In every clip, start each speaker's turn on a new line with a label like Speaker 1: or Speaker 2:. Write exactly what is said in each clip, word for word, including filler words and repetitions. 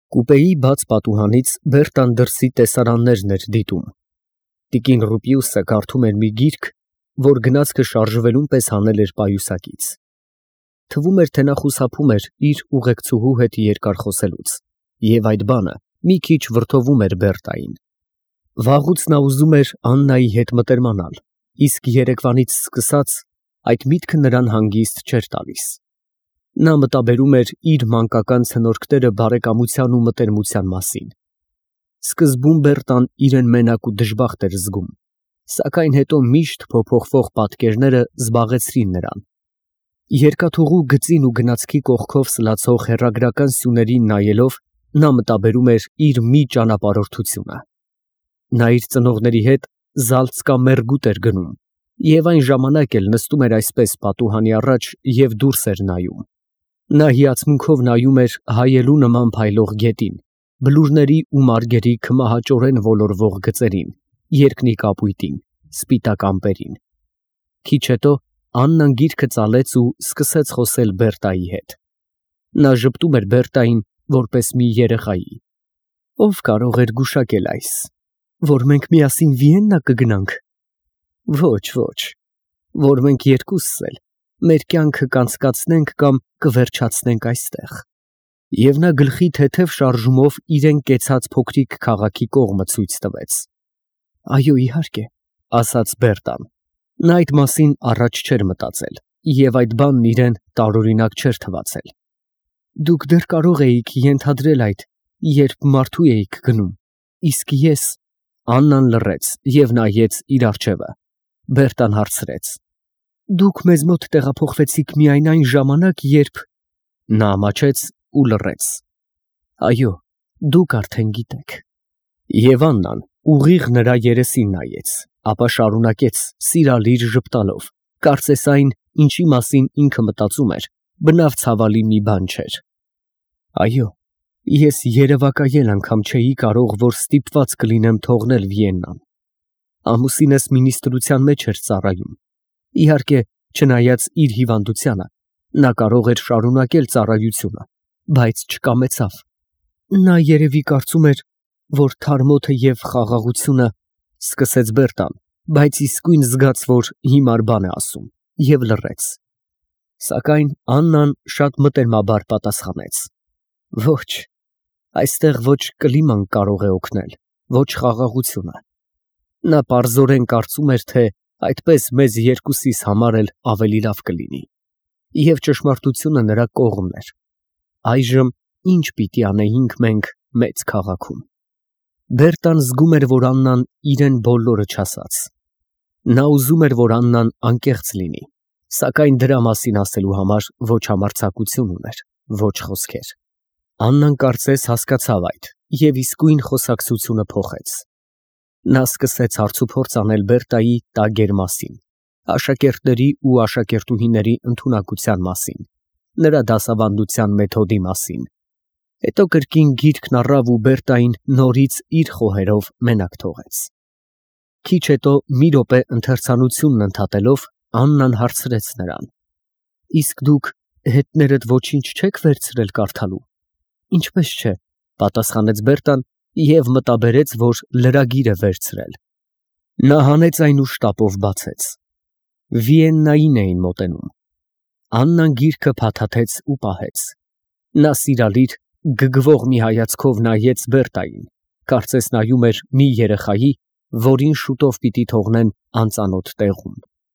Speaker 1: Կուպեի բաց պատուհանից Բերտան դրսի տեսարաններն էր դիտում։ Տիկին Ռուպիուսը կարդում էր մի գիրք, որ գնացքը շարժվելուն պես հանել էր պայուսակից։ Թվում էր, թե նա խուսափում էր իր ուղեկցուհու հետ երկար խոսելուց, և այդ բանը մի քիչ վրդովում էր Բերտային։ Վաղուց նա ուզում էր Աննայի հետ մտերմանալ, իսկ երեկվանից սկսած այդ միտքը նրան հանգիստ չէր տալիս։ Նա մտաբերում էր իր մանկական ցնորքները բարեկամության ու մտերմության մասին։ Սկզբում Բերտան իրեն մենակ ու դժբախտ էր զգում, սակայն հետո միշտ փոփոխվող պատկերները զբաղեցրին նրան։ Երկաթուղու գծին ու գնացքի կողքով սլացող հեռագրական սյուներին նայելով նա մտաբերում էր իր մի ճանապարհորդությունը։ Նա իր ծնողների հետ Զալցկամերգուտ էր գնում և այն ժամանակ էլ նստում էր այսպես պատուհանի առաջ և դուրս էր նայում։ Նա հիացմունքով նայում էր հայելու նման փայլող գետին, բլուրների ու մարգերի քմահաճորեն ոլորվող գծերին, երկնի կապույտին, սպիտակ ամպերին։ Քիչ հետո Աննան գիրքը ծալեց ու սկսեց խոսել Բերտայի հետ։ Նա ժպտում էր Բերտային որպես մի երեխայի։ Ո՞վ կարող էր գուշակել այս, որ մենք միասին Վիեննա կգնանք։ Ոչ, ոչ, որ մենք երկուսս էլ մեր կյանքը կանցկացնենք կամ կվերջացնենք այստեղ։ Եվ նա գլխի թեթև շարժումով իրեն կեցած փոքրիկ քաղաքի կողմը ցույց տվեց։ Այո, իհարկե, ասաց Բերտան։ Նա այդ մասին առաջ չէր մտածել, և այդ բանն իրեն տարօրինակ չէր թվացել։ Դուք դեռ կարող էիք ենթադրել այդ, երբ մարդու էիք գնում, իսկ ես… Աննան լռեց և նայեց իր առջևը։ Բերտան հարցրեց. Դուք մեզ մոտ տեղափոխվեցիք միայն այն ժամանակ, երբ… Նա ամաչեց ու լռեց։ Այո, դուք արդեն գիտեք։ Եվ Աննան ուղիղ նրա երեսին նայեց, ապա շարունակեց սիրալիր ժպտալով, կարծես այն, ինչի մասին ինքը մտածում էր, բնավ ցավալի մի բան չէր։ Այո, ես երևակայել անգամ չէի կարող, որ ստիպված կլինեմ թողնել Վիեննան։ Ամուսինս մինիստրության մեջ էր ծառայում։ Իհարկե, չնայած իր հիվանդությանը, նա կարող էր շարունակել ծառայությունը, բայց չկամեցավ։ Նա երևի կարծում էր, որ թարմոթը և խաղաղությունը… Սկսեց Բերտան, բայց իսկույն զգաց, որ հիմար բան է ասում, և լռեց։ Սակայն Աննան շատ մտերմաբար պատասխանեց. Ոչ, այստեղ ոչ կլիման կարող է օգնել, ոչ խաղաղությունը։ Նա պարզորեն կարծում էր, թե այդպես մեզ երկուսիս համար էլ ավելի լավ կլինի։ Եվ ճշմարտությունը նրա կողմն էր։ Այժմ ի՞նչ պիտի անեինք մենք մեծ քաղաքում։ Բերտան զգում էր, որ Աննան իրեն բոլորը չասաց։ Նա ուզում էր, որ Աննան անկեղծ լինի, սակայն դրա մասին ասելու համար ոչ համարձակություն ուներ, ոչ խոսքեր։ Աննան կարծես հասկացավ այդ և իսկույն խոսակցությունը փոխեց։ Նա սկսեց հարցուփորձ անել Բերտայի տագեր մասին, աշակերտների ու աշակերտուհիների ընդունակության մասին, նրա դասավանդության մեթոդի մասին։ Հետո կրկին գիրքն առավ ու Բերտային նորից իր խոհերով մենակ թողեց։ Քիչ հետո մի րոպե ընթերցանությունն ընդհատելով Աննան հարցրեց նրան. Իսկ դուք հետներդ ոչինչ չեք վերցրել կարդալու։ Ինչպես չէ, պատասխանեց Բերտան և մտաբերեց, որ լրագիր է վերցրել։ Նա հանեց այն ու շտապով բացեց։ Վիեննային էին մոտենում։ Աննան գիրքը փաթաթեց ու պահեց։ Նա սիրալիր, գգվող մի հայացքով նայեց Բերտային, կարծես նայում էր մի երեխայի, որին շուտով պիտի թողնեն անծանոթ տեղում։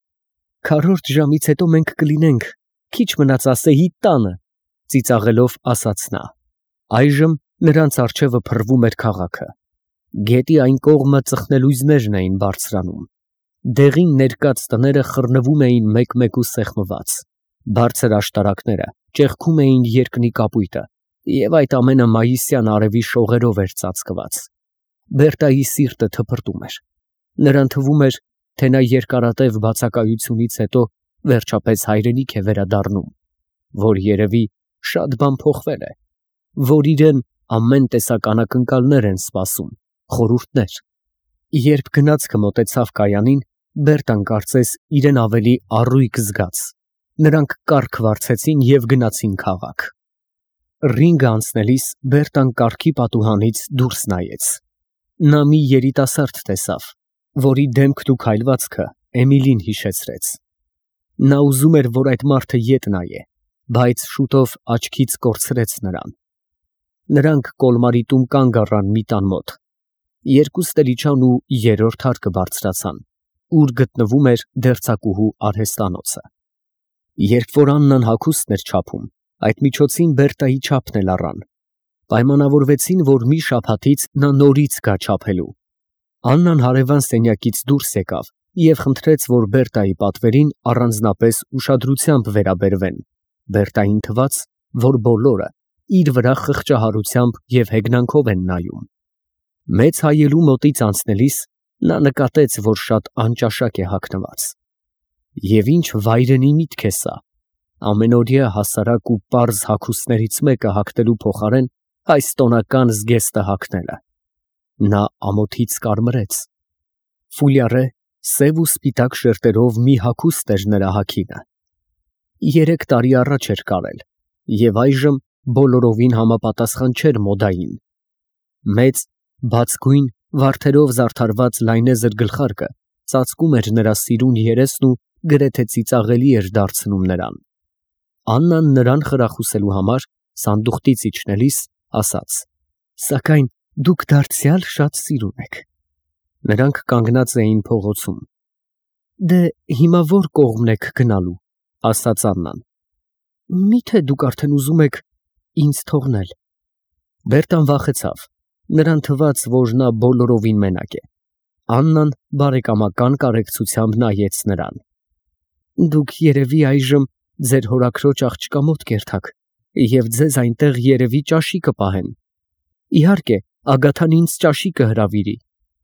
Speaker 1: Քառորդ ժամից հետո մենք կլինենք, քիչ մնաց ասեի, տանը, ծիծաղելով ասաց նա։ Այժմ նրանց առջևը փռվում էր քաղաքը։ Գետի այն կողմը ծխնելույզներն էին բարձրանում։ Դեղին ներկած տները խռնվում էին մեկ֊մեկու սեղմված։ Բարձր աշտարակները ճեղքում էին երկնի կապույտը, և այդ ամենը մայիսյան արևի շողերով էր ծածկված։ Բերտայի սիրտը թպրտում էր։ Նրան թվում էր, թե նա երկարատև բացակայությունից հետո վերջապես հայրենիք է վերադառնում, որ երևի շատ բան փոխվել է, որ իրեն ամեն տեսակ անակնկալներ են սպասում, խորհուրդներ։ Երբ գնացքը մոտեցավ կայանին, Բերտան կարծես իրեն ավելի առույգ զգաց։ Նրանք կառք վարձեցին և գնացին քաղաք։ ռինգը անցնելիս Բերտան կառքի պատուհանից դուրս նայեց։ Նա մի երիտասարդ տեսավ, որի դեմքն ու քայլվածքը Էմիլին հիշեցրեց։ Նա ուզում էր, որ այդ մարդը ետ նայե, բայց շուտով աչքից կորցրեց նրան։ Նրանք կոլմարի տուն կանգ առան մի տան մոտ։ Երկուսն էլ իջան ու երրորդ հարկը բարձրացան, ուր գտնվում էր դերձակուհու արհեստանոցը։ Երբ որ Աննան հագուստն էր չափում, այդ միջոցին Բերտայի չափն էլ առան։ Պայմանավորվեցին, որ մի շաբաթից նա նորից գա չափելու։ Աննան հարևան սենյակից դուրս եկավ և խնդրեց, որ Բերտայի պատվերին առանձնապես ուշադրությամբ վերաբերվեն։ Բերտային թվաց, որ բոլորը իր վրա խղճահարությամբ և հեգնանքով են նայում։ Մեծ հայելու մոտից անցնելիս նա նկատեց, որ շատ անճաշակ է հագնված։ Եվ ինչ վայրենի միտք է սա, ամենօրյա հասարակ ու պարզ հագուստներից մեկը հագնելու փոխարեն այս տոնական զգեստը հագնելը։ Նա ամոթից կարմրեց։ Ֆուլյարե սև ու սպիտակ շերտերով մի հագուստ էր նրա հագինը։ Երեք տարի առաջ էր կարել, և այժմ բոլորովին համապատասխան չէր մոդային։ Մեծ, բացգույն, վարդերով զարդարված լայնեզր գլխարկը ծածկում էր նրա սիրուն երեսն ու գրեթե ծիծաղելի էր դարձնում նրան։ Աննան նրան խրախուսելու համար սանդուղքից իջնելիս ասաց. «Սակայն դուք դարձյալ շատ սիրուն եք»։ Նրանք կանգնած էին փողոցում։ «Դե հիմա ո՞ր կողմն եք գնալու», ասաց Աննան։ «Մի՞թե դուք արդեն ուզում եք ինձ թողնել»։ Բերտան վախեցավ։ Նրան թվաց, որ նա բոլորովին մենակ է։ Աննան բարեկամական կարեկցությամբ նայեց նրան։ «Դուք երևի այժմ ձեր հորաքրոջ աղջկա մոտ կերթաք և ձեզ այնտեղ երևի ճաշի կպահեն։ Իհարկե, Ագաթան ինձ ճաշի կհրավիրի։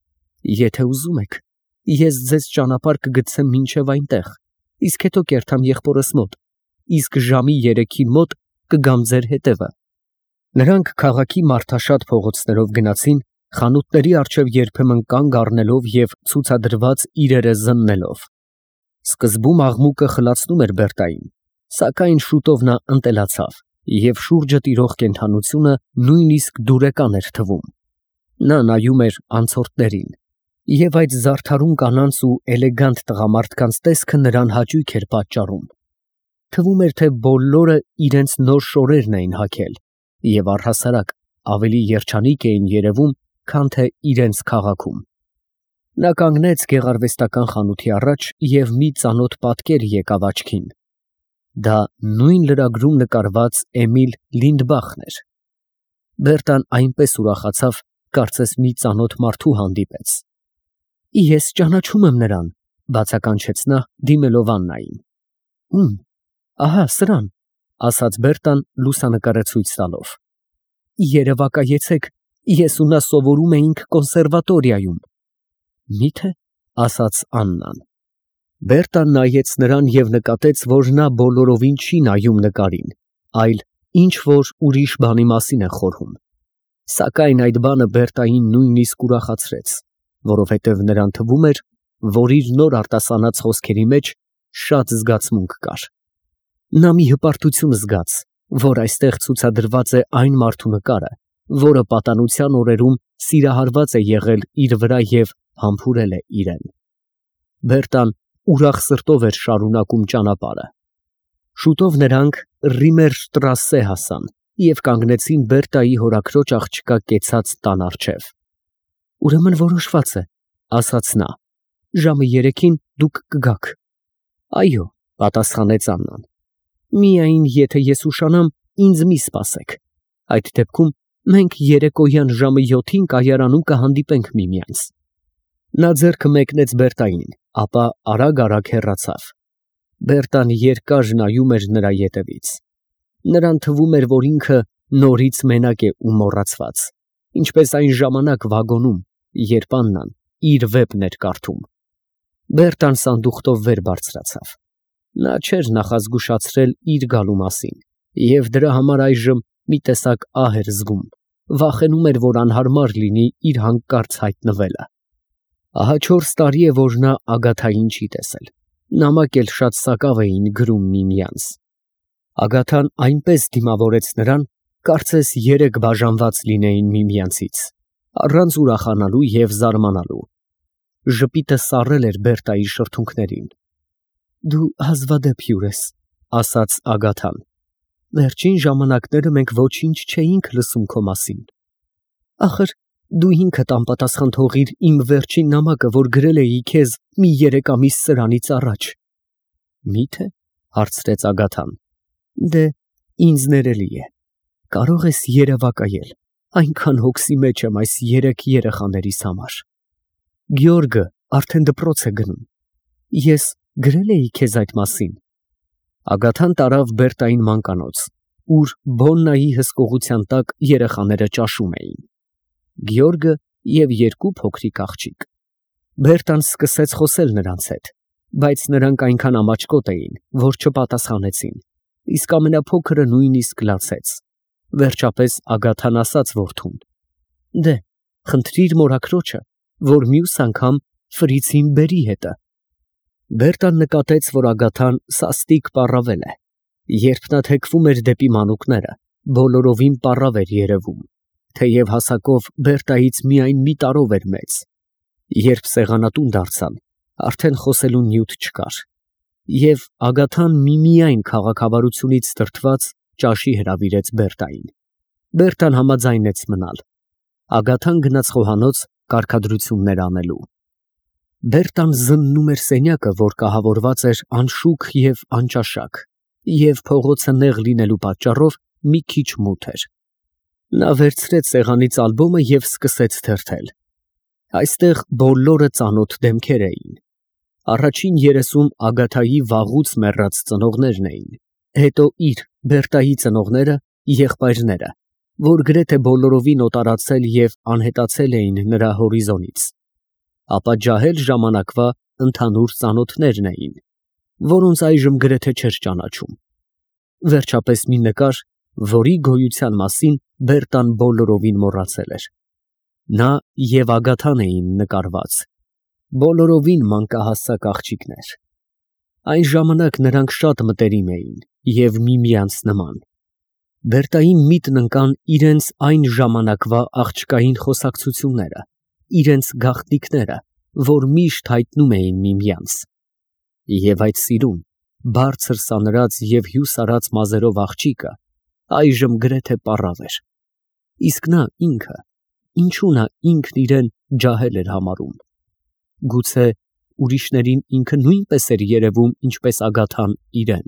Speaker 1: Եթե ուզում եք, ես ձեզ ճանապարհ կգցեմ մինչև այնտեղ, իսկ հետո կերթամ եղբորս մոտ, իսկ ժամի երեքին մոտ կգամ ձեր հետևը»։ Նրանք քաղաքի մարդաշատ փողոցներով գնացին, խանութների առջև երբեմն կանգ առնելով և ցուցադրված իրերը զննելով։ Սկզբում աղմուկը խլացնում էր Բերտային, սակայն շուտով նա ընտելացավ, և շուրջը տիրող կենդանությունը նույնիսկ դուրեկան էր թվում։ Նա նայում էր անցորդներին, և այդ զարդարուն կանանց ու էլեգանտ տղամարդկանց տեսքը նրան հաճույք էր պատճառում։ Թվում էր, թե բոլորը իրենց նոր շորերն էին հագել և առհասարակ ավելի երջանիկ էին երևում, քան թե իրենց քաղաքում։ Նա կանգնեց գեղարվեստական խանութի առաջ և մի ծանոթ պատկեր եկավ աչքին։ Դա նույն լրագրում նկարված Էմիլ Լինդբախն էր։ Բերտան այնպես ուրախացավ, կարծես մի ծանոթ մարդու հանդիպեց։ «Ես ճանաչում եմ նրան», բացականչեց նա, դիմելով Աննային։ «Ո՞ւմ»։ «Ահա սրան», ասաց Բերտան լուսանկարը ցույց տալով։ «Երևակայեցեք, ես ու նա սովորում էինք կոնսերվատորիայում»։ «Մի՞թե», ասաց Աննան։ Բերտան նայեց նրան և նկատեց, որ նա բոլորովին չի նայում նկարին, այլ ինչ֊որ ուրիշ բանի մասին է խորհում։ Սակայն այդ բանը Բերտային նույնիսկ ուրախացրեց, որովհետև նրան թվում էր, որ իր նոր արտասանած խոսքերի մեջ շատ զգացմունք կար։ Նա մի հպարտություն զգաց, որ այստեղ ցուցադրված է այն մարդու նկարը, որը պատանության օրերում սիրահարված է եղել իր վրա և համբուրել է իրեն։ Բերտան ուրախ սրտով էր շարունակում ճանապարհը։ Շուտով նրանք Ռիմերշտրասե հասան և կանգնեցին Բերտայի հորաքրոջ աղջկա կեցած տան առջև։ «Ուրեմն որոշված է», ասաց նա։ «Ժամը երեքին դուք կգաք»։ «Այո», պատասխանեց Աննան։ «Միայն եթե ես ուշանամ, ինձ մի սպասեք։ Այդ դեպքում մենք երեկոյան ժամը յոթին կայարանում կհանդիպենք միմյանց»։ Նա ձեռքը մեկնեց Բերտային, ապա արագ֊արագ հեռացավ։ Բերտան երկար նայում էր նրա ետևից։ Նրան թվում էր, որ ինքը նորից մենակ է ու մոռացված, ինչպես այն ժամանակ վագոնում, երբ Աննան իր վեպն էր կարդում։ Բերտան սանդուղքով վեր բարձրացավ։ Նա չէր նախազգուշացրել իր գալու մասին, և դրա համար այժմ մի տեսակ ահ էր զգում, վախենում էր, որ անհարմար լինի իր հանկարծ հայտնվելը։ Ահա չորս տարի է, որ նա Ագաթային չի տեսել, նամակ էլ շատ սակավ էին գրում միմյանց։ Ագաթան այնպես դիմավորեց նրան, Կարծես երեք բաժանված լինեին միմյանցից, առանց ուրախանալու և զարմանալու։ Ժպիտը սառել էր Բերտայի շրթունքներին։ Դու հազվադեպ հյուր ես, ասաց Ագաթան։ Վերջին ժամանակները մենք ոչինչ չէինք լսում քո մասին։ Ախր դու ինքդ անպատասխան թողիր իմ վերջին նամակը, որ գրել էի քեզ մի երեք ամիս սրանից առաջ։ Մի՞թե, հարցրեց Ագաթան։ Դե, ինձ ներելի է։ Կարող ես երևակայել, այնքան հոգսի մեջ եմ այս երեք երեխաներիս համար։ Գեորգը արդեն դպրոց է գնում։ Ես գրել էի քեզ այդ մասին։ Ագաթան տարավ Բերտային մանկանոց, ուր Բոննայի հսկողության տակ երեխաները ճաշում էին։ Գեորգը և երկու փոքրիկ աղջիկ։ Բերտան սկսեց խոսել նրանց հետ, բայց նրանք այնքան ամաչկոտ էին, որ չպատասխանեցին, իսկ ամենափոքրը նույնիսկ լացեց։ Վերջապես Ագաթան ասաց որդուն. Դե, խնդրիր մորաքրոջը, որ մյուս անգամ Ֆրիցին բերի հետը։ Բերտան նկատեց, որ Ագաթան սաստիկ պառավել է։ Երբ նա թեքվում էր դեպի մանուկները, բոլորովին պառավ էր երևում, թեև հասակով Բերտայից միայն մի տարով էր մեծ։ Երբ սեղանատուն դարձան, արդեն խոսելու նյութ չկար։ Եվ Ագաթան միմիայն քաղաքավարությունից դրդված ճաշի հրավիրեց Բերտային։ Բերտան համաձայնեց մնալ։ Ագաթան գնաց խոհանոց կարգադրություններ անելու։ Բերտան զննում էր սենյակը, որ կահավորված էր անշուք և անճաշակ, և փողոցը նեղ լինելու պատճառով մի քիչ մութ էր։ Նա վերցրեց սեղանից ալբոմը և սկսեց թերթել։ Այստեղ բոլորը ծանոթ դեմքեր էին։ Առաջին երեսում Ագաթայի վաղուց մեռած ծնողներն էին, հետո իր, Բերտայի ծնողները, եղբայրները, որ գրեթե բոլորովին օտարացել և անհետացել էին նրա հորիզոնից, ապա ջահել ժամանակվա ընդհանուր ծանոթներն էին, որոնց այժմ գրեթե չէր ճանաչում։ Վերջապես մի նկար, որի գոյության մասին Բերտան բոլորովին մոռացել էր։ Նա և Ագաթան էին նկարված, բոլորովին մանկահասակ աղջիկներ։ Այն ժամանակ նրանք շատ մտերիմ էին և միմյանց նման։ Բերտային միտքն ընկան իրենց այն ժամանակվա աղջկային խոսակցությունները, իրենց գաղտնիքները, որ միշտ հայտնում էին միմյանց։ Եվ այդ սիրուն, բարձր սանրած և հյուսարած մազերով աղջիկը այժմ գրեթե պառավ էր։ Իսկ նա ինքը, ինչու նա ինքն իրեն ջահել էր համարում։ Գուցե ուրիշներին ինքը նույնպես էր երևում, ինչպես Ագաթան իրեն։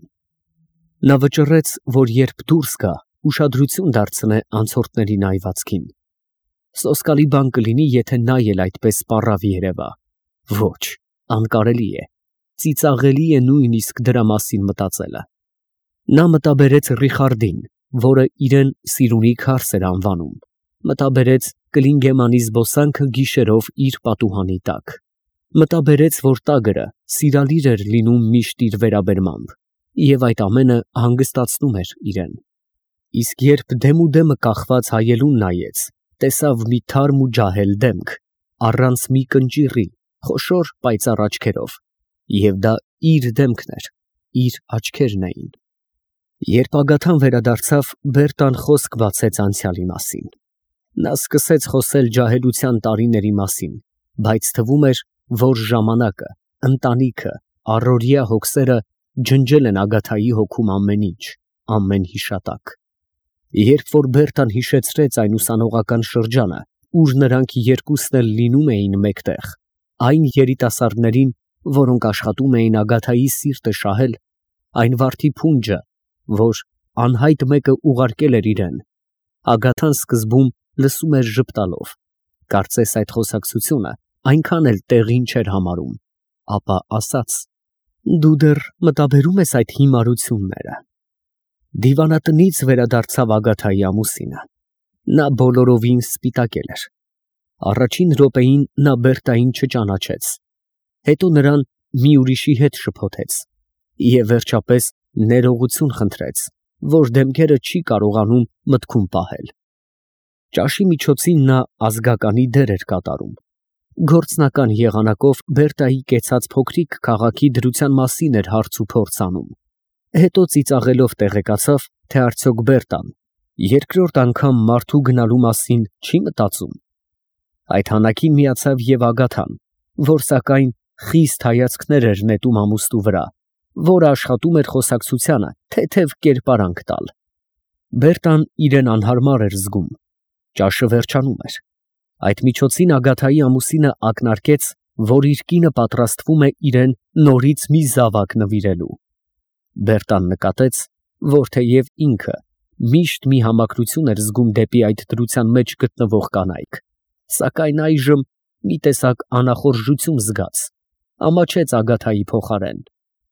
Speaker 1: Նա վճռեց, որ երբ դուրս գա, ուշադրություն դարձնե անցորդների նայվածքին։ Սոսկալի բան կլինի, եթե նա էլ այդպես պառավ երևա։ Ոչ, անկարելի է, ծիծաղելի է նույնիսկ դրա մասին մտածելը։ Նա մտաբերեց Ռիխարդին, որը իրեն Սիրունի Քարս էր անվանում, մտաբերեց Կլինգեմանի զբոսանքը գիշերով իր պատուհանի տակ, մտաբերեց, որ տագրը սիրալիր էր լինում միշտ իր վերաբերմամբ, և այդ ամենը հանգստացնում էր իրեն։ Իսկ երբ դեմուդեմը կախված հայելուն նայեց, տեսավ մի թարմ ու ջահել դեմք, առանց մի կնճիռի, խոշոր պայծառ աչքերով, և դա իր դեմքն էր, իր աչքերն էին։ Երբ Ագաթան վերադարձավ, Բերտան խոսք բացեց անցյալի մասին։ Նա սկսեց խոսել ջահելության տարիների մասին, բայց թվում էր, որ ժամանակը, ընտանիքը, առօրյա հոգսերը ջնջել են Ագաթայի հոգում ամեն ինչ, ամեն հիշատակ։ Երբ որ Բերտան հիշեցրեց այն ուսանողական շրջանը, ուր նրանք երկուսն էլ լինում էին մեկտեղ, այն երիտասարդներին, որոնք աշխատում էին Ագաթայի սիրտը շահել, այն վարդի փունջը, որ անհայտ մեկը ուղարկել էր իրեն, Ագաթան սկզբում լսում էր ժպտալով, կարծես այդ խոսակցությունը այնքան էլ տեղին չէր համարում, ապա ասաց. «Դու դեռ մտաբերում ես այդ հիմարությունները»։ Դիվանատնից վերադարձավ Ագաթայի ամուսինը։ Նա բոլորովին սպիտակել էր։ Առաջին րոպեին նա Բերտային չճանաչեց, հետո նրան մի ուրիշի հետ շփոթեց և վերջապես ներողություն խնդրեց, որ դեմքերը չի կարողանում մտքում պահել։ Ճաշի միջոցին նա ազգականի դեր էր կատարում։ Գործնական եղանակով Բերտայի կեցած փոքրիկ քաղաքի դրության մասին էր հարց ու փորձ անում։ Հետո ծիծաղելով տեղեկացավ, թե արդյոք Բերտան Երկրորդ անգամ մարդու գնալու մասին չի մտածում։ Այդ հանակին միացավ և Ագաթան, որ սակայն խիստ հայացքներ էր նետում ամուստու վրա, որը աշխատում էր խոսակցությանը թեթև կերպարանք տալ։ Բերտան իրեն անհարմար էր զգում։ Ճաշը վերջանում էր։ Այդ միջոցին Ագաթայի ամուսինը ակնարկեց, որ իր կինը պատրաստվում է իրեն նորից մի զավակ նվիրելու։ Բերտան նկատեց, որ թեև ինքը միշտ մի համակրություն էր զգում դեպի այդ դրության մեջ գտնվող կանայք, սակայն այժմ մի տեսակ անախորժություն զգաց, ամաչեց Ագաթայի փոխարեն։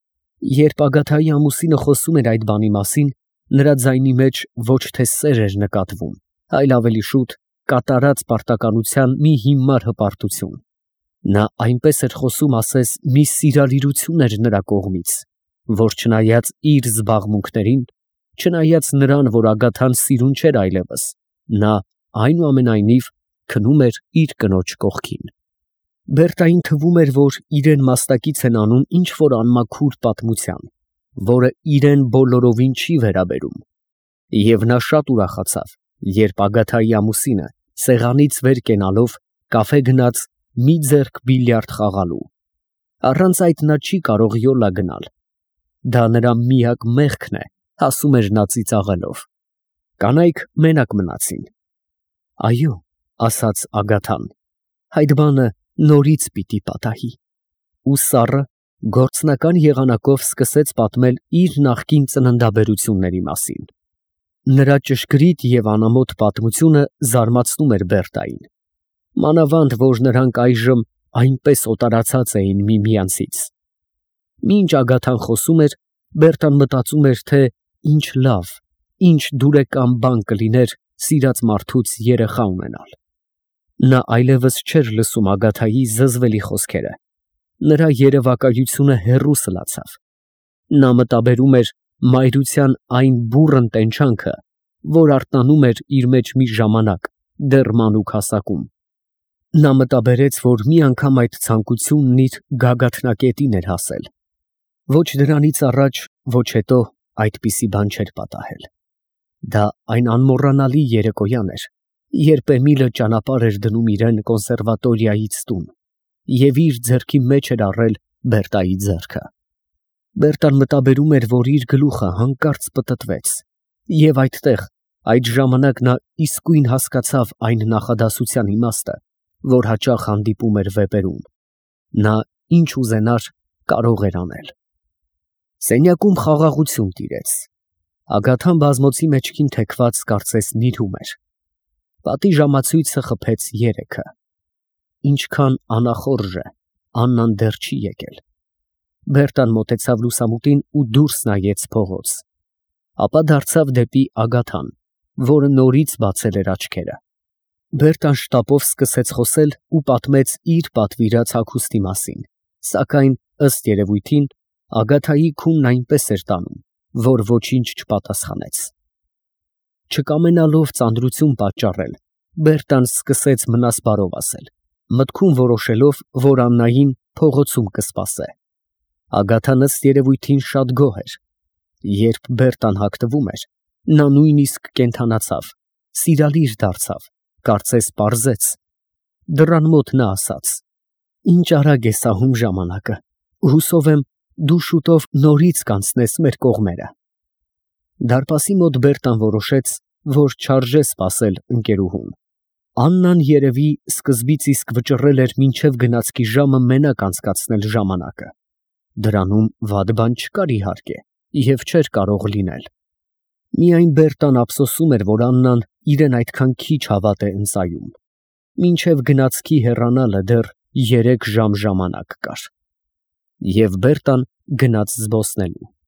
Speaker 1: Երբ Ագաթայի ամուսինը խոսում էր այդ բանի մասին, նրա ձայնի մեջ ոչ թե սեր էր նկատվում, այլ ավելի շուտ կատարած պարտականության մի հիմար հպարտություն։ Նա այնպես էր խոսում, ասես մի սիրալիրություն էր նրա կողմից, որ չնայած իր զբաղմունքներին, չնայած նրան, որ Ագաթան սիրուն չէր այլևս, նա այնուամենայնիվ քնում էր իր կնոջ կողքին։ Բերտային թվում էր, որ իրեն մասնակից են անում ինչ-որ անմաքուր պատմության, որը իրեն բոլորովին չի վերաբերում, և նա շատ ուրախացավ, երբ Ագաթայի ամուսինը սեղանից վեր կենալով կաֆե գնաց մի ձեռք բիլիարդ խաղալու։ Առանց այդ նա չի կարող յոլա գնալ։ Դա նրա միակ մեղքն է, ասում էր նա ծիծաղելով։ Կանայք մենակ մնացին։ Այո, ասաց Ագաթան, այդ բանը նորից պիտի պատահի։ Ու սառը գործնական եղանակով սկսեց պատմել իր նախկին ծննդաբերությունների մասին։ Նրա ճշգրիտ և անամոթ պատմությունը զարմացնում էր Բերտային, մանավանդ որ նրանք այժմ այնպես օտարացած էին միմյանցից։ Մինչ Ագաթան խոսում էր, Բերտան մտածում էր, թե ինչ լավ, ինչ դուրեկան բան կլիներ սիրած մարդուց երեխա ունենալ։ Նա այլևս չէր լսում Ագաթայի զզվելի խոսքերը, նրա երևակայությունը հեռու սլացավ։ Նա մտաբերում էր մայրության այն բուռն տենչանքը, որ արթնանում էր իր մեջ մի ժամանակ, դեռ մանուկ հասակում։ Նա մտաբերեց, որ մի անգամ այդ ցանկությունն իր գագաթնակետին էր հասել։ Ոչ դրանից առաջ, ոչ հետո այդպիսի բան չէր պատահել։ Դա այն անմոռանալի երեկոյան էր, երբ Էմիլը ճանապարհ էր դնում իրեն կոնսերվատորիայից տուն, և իր ձեռքի մեջ էր առել Բերտայի ձեռքը։ Բերտան մտաբերում էր, որ իր գլուխը հանկարծ պտտվեց, և այդտեղ, այդ ժամանակ նա իսկույն հասկացավ այն նախադասության իմաստը, որ հաճախ հանդիպում էր վեպերում. նա ինչ ուզենար, կարող էր անել։ Սենյակում խաղաղություն տիրեց։ Ագաթան բազմոցի մեջքին թեքված կարծես նիրհում էր։ Պատի ժամացույցը խփեց երեքը։ Ինչքան անախորժ է, Աննան դեռ չի եկել։ Բերտան մոտեցավ լուսամուտին ու դուրս նայեց փողոց։ Ապա դարձավ դեպի Ագաթան, որը նորից բացել էր աչքերը։ Բերտան շտապով սկսեց խոսել ու պատմեց իր պատվիրած հագուստի մասին, սակայն ըստ երևույթին Ագաթայի քունն այնպես էր տանում, որ ոչինչ չպատասխանեց։ Չկամենալով ծանրություն պատճառել, Բերտան սկսեց մնասբարով ասել, մտքում որոշելով, որ Աննային փողոցում կսպասե։ Ագաթան ըստ երևույթին շատ գոհ էր։ Երբ Բերտան հագնվում էր, նա նույնիսկ կենդանացավ, սիրալիր դարձավ, կարծես պարզեց։ Դռան մոտ նա ասաց. «Ինչ արագ է սահում ժամանակը, հուսով եմ, դու շուտով նորից կանցնես մեր կողմերը»։ Դարպասի մոտ Բերտան որոշեց, որ չարժե սպասել ընկերուհուն։ Աննան երևի սկզբից իսկ վճռել էր մինչև գնացքի ժամը մենակ անցկացնել ժամանակը։ Դրանում վատ բան չկար իհարկե, և չէր կարող լինել։ Միայն Բերտան ափսոսում էր, որ Աննան իրեն այդքան քիչ հավատ է ընծայում։ Մինչև գնացքի հեռանալը դեռ երեք ժամ ժամանակ կար։ Եվ Բերտան գնաց զբոսնելու։